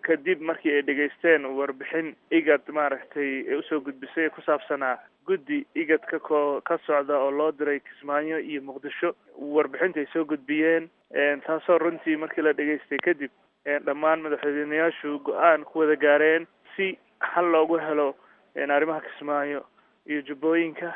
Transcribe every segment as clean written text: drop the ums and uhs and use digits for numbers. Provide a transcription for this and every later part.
kadib markii ay dhegaysteen warbixin igad maaragtay ee usoo gudbisay ku saabsanaa guddi igad ka socda oo loo diray Kismaayo iyo Muqdisho. Warbixinta ay soo gudbiyeen taasoo runtii markii la dhegaystay kadib dhammaan madaxweynayaashu go'aan ku wada gaareen si xal loogu helo arrimaha Kismaayo iyo Jubbooyinka,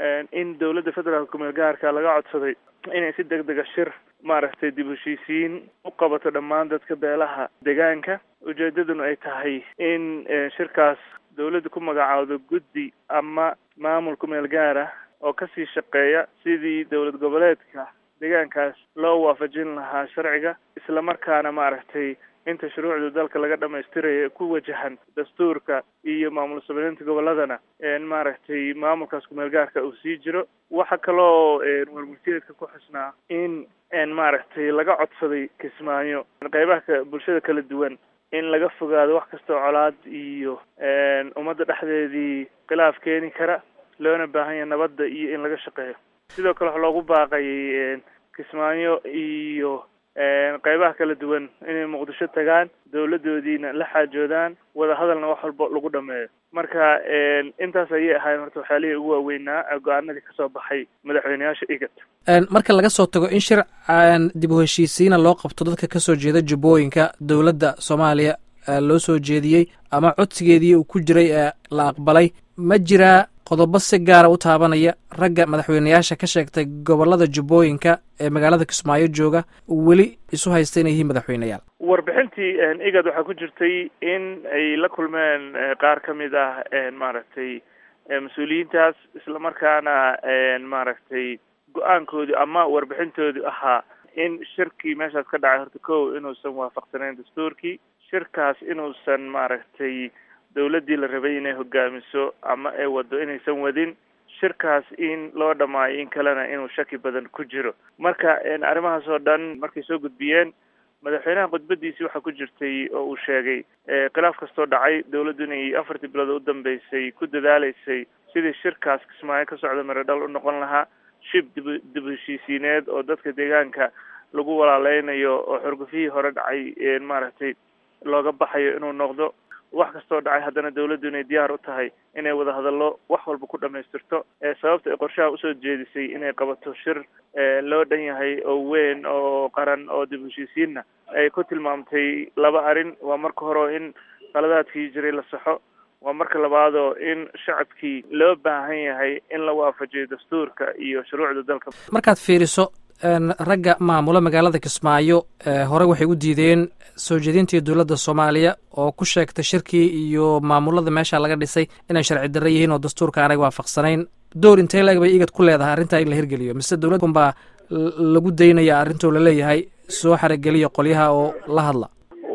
in dawladda federaalka meel gaarka laga codsaday inay si degdeg ah shir maaragtay dib u heshiisiin u qabato dhammaan dadka beelaha deegaanka. Ujeedaduna ay tahay in shirkaas dawladda ku magacaawdo guddi ama maamul ku meel gaar ah oo kasii shaqeeya sidii dawlad goboleedka deegaankaas loo waafajin lahaa sharciga, isla markaana maaragtay inta shuruucda dalka laga dhamaystirayo ku wajahan dastuurka iyo maamul sameynta goboladana maaragtay maamulkaas ku meel gaarka uu sii jiro. waxa kaloo warmurtiyeedka ku xusnaa in maaragtay laga codsaday Kismaayo qaybaha bulshada kala duwan in laga fogaado wax kasta oo colaad iyo ummadda dhexdeedii khilaaf keeni kara, loona baahan yahay nabadda iyo in laga shaqeeyo. sidoo kale waxa loogu baaqay Kismaayo iyo qaybaha kala duwan inay Muqdisho tagaan, dawladoodiina la xaajoodaan, wada hadalna wax walba lagu dhameeyo. marka intaas ayay ahayd horta waxyaalihii ugu waaweynaa go'aanadii kasoo baxay madaxweynayaasha igad. marka laga soo tago in shir dib u heshiisiina loo qabto dadka kasoo jeeda Jubbooyinka, dawladda Soomaaliya loo soo jeediyey ama codsigeedii uu ku jiray la aqbalay, ma jiraa qodobo si gaara u taabanaya ragga madaxweynayaasha ka sheegtay gobolada Jubbooyinka ee magaalada Kismaayo jooga weli isu haysta inay yihiin madaxweynayaal? warbixintii igad waxaa ku jirtay in ay la kulmeen qaar ka mid ah maaragtay mas-uuliyiintaas, isla markaana maaragtay go-aankoodii ama warbixintoodii ahaa in shirkii meeshaas ka dhacay horta kow inuusan waafaqsanayn dastuurkii, shirkaas inuusan maaragtay dawladdii la rabay inay hogaamiso ama ay wado inaysan wadin, shirkaas in loo dhamaayo in kalena inuu shaki badan ku jiro. marka arrimahaas oo dhan markay soo gudbiyeen, madaxweynaha khudbadiisii waxaa ku jirtay oo uu sheegay khilaaf kastoo dhacay dawladdu inay 4 bilood u dambeysay ku dadaalaysay sidii shirkaas Kismaayo ka socda maradhal u noqon lahaa, shib dib heshiisiineed oo dadka deegaanka lagu walaaleynayo oo xurgufihii hore dhacay maaragtay looga baxayo inuu noqdo. wax kastoo dhacay haddana dawladdu inay diyaar u tahay inay wada hadallo wax walba ku dhamaystirto. sababta ay qorshaha usoo jeedisay inay qabato shir loo dhan yahay oo weyn oo qaran oo dib heshiisiinna ay ku tilmaamtay 2 arrin. waa marka hore in qaladaadkii jiray la saxo, waa marka labaadoo in shacabkii loo baahan yahay in la waafajiyo dastuurka iyo shuruucda dalka. markaad fiiriso ragga maamula magaalada Kismaayo hore waxay u diideen soo jeedintii dawladda Soomaaliya oo ku sheegtay shirkii iyo maamulada meesha laga dhisay inay sharci darro yihiin oo dastuurka aanay waafaqsanayn. door intee leeg bay igad ku leedahay arrintaa in la hirgeliyo, mise dawladda unbaa lagu daynaya arrintoo la leeyahay soo xarageliya qolyaha oo la hadla?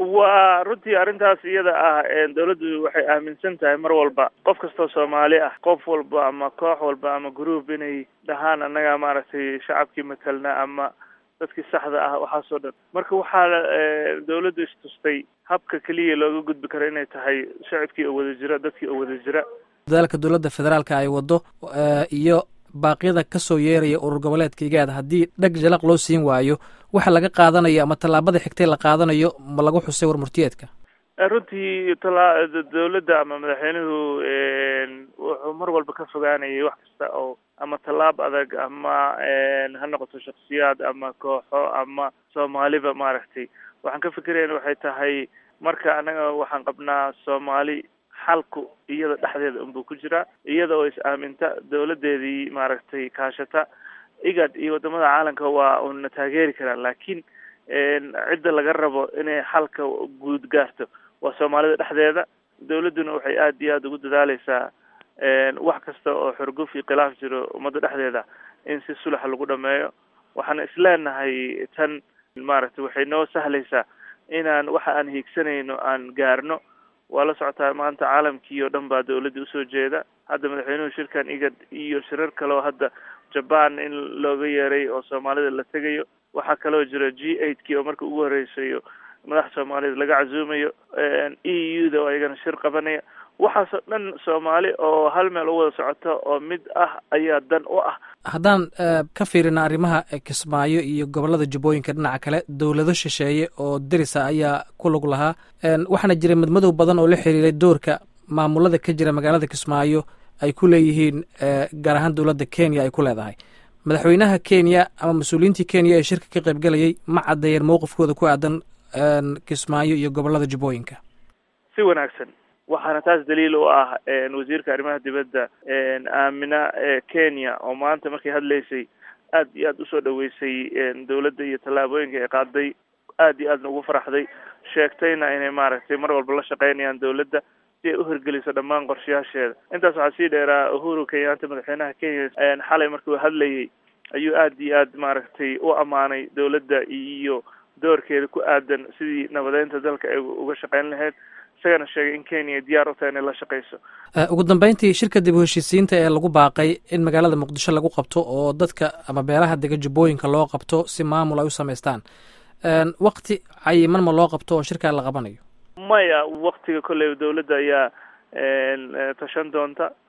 waa runtii arrintaas iyada ah dawladdu waxay aaminsan tahay mar walba qof kastoo Soomaali ah, qof walba ama koox walba ama group inay dhahaan annaga maaragtay shacabkii matalna ama dadkii saxda ah waxaasoo dhan. marka waxaa dawladdu istustay habka keliya looga gudbi karo inay tahay shacabkii oo wada jira, dadkii oo wada jira. dadaalka dawladda federaalka ay wado iyo baaqyada ka soo yeeraya urur goboleedka igaad haddii dhag jalaq loo siin waayo, waxa laga qaadanayo ama tallaabada xigtay la qaadanayo ma lagu xusay warmurtiyeedka? runtii dawladda ama madaxweynuhu wuxuu mar walba ka fogaanayay wax kasta oo ama tallaab adag ama ha noqoto shakhsiyaad ama kooxo ama Soomaaliba maaragtay. waxaan ka fikirayna waxay tahay marka anaga waxaan qabnaa Soomaali xalku iyada dhexdeeda unbuu ku jiraa, iyada oo is-aaminta dawladeedii maaragtay kaashata. igad iyo wadamada caalamka waa una taageeri karaan, laakiin cidda laga rabo inay xalka guud gaarto waa Soomaalida dhexdeeda. dawladduna waxay aad iyo aad ugu dadaalaysaa wax kasta oo xurguf iyo khilaaf jiro ummadda dhexdeeda in si sulax lagu dhameeyo. waxaan isleenahay tan maaragtay waxay noo sahlaysaa inaan waxa aan hiigsanayno aan gaarno. waa la socotaa maanta caalamkii oo dhan baa dawladda usoo jeeda. hadda madaxweynuhu shirkan igad iyo shirar kale oo hadda Japan in looga yeeray oo Soomaalida la tegayo. waxaa kaloo jira G8 oo marka ugu horeysayo madax Soomaalida laga casuumayo, EU-da oo ayagana shir qabanaya. waxaasoo dhan soomaali oo hal meel u wada socoto oo mid ah ayaa dan u ah. haddaan ka fiirina arrimaha kismaayo iyo gobollada jubbooyinka dhinaca kale dowlado shisheeye oo derisa ayaa ku lug lahaa waxaana jiray madmadow badan oo la xiriiray doorka maamulada ka jira magaalada kismaayo ay ku leeyihiin gaar ahaan dowladda kenya ay ku leedahay. madaxweynaha kenya ama mas-uuliyiintii kenya ee shirka ka qaybgelayay ma caddeeyeen mowqifkooda ku aadan kismaayo iyo gobollada jubbooyinka? si wanaagsan, waxaana taas daliil u ah wasiirka arrimaha dibadda aamina kenya oo maanta markay hadlaysay aad iyo aad usoo dhaweysay dowladda iyo tallaabooyinka ay qaaday, aad iyo aadna ugu faraxday, sheegtayna inay maaragtay mar walba la shaqaynayaan dowladda si ay u hirgeliso dhammaan qorshayaasheeda. intaas waxaa sii dheeraa Uhuru Kenyatta madaxweynaha Kenya xalay markii uu hadlayay ayuu aad iyo aad maaragtay u amaanay dowladda iyo doorkeeda ku aadan sidii nabadeynta dalka ay uga shaqayn lahayd, isagana sheegay in Kenya diyaar u tahay inay la shaqayso. ugu dambeyntii shirka dib u heshiisiinta ee lagu baaqay in magaalada muqdisho lagu qabto oo dadka ama beelaha dega jubbooyinka loo qabto si maamul ay u samaystaan, waqti cayiman ma loo qabto oo shirkaa la qabanayo? maya, waqtiga kolley dowladda ayaa tashan doonta.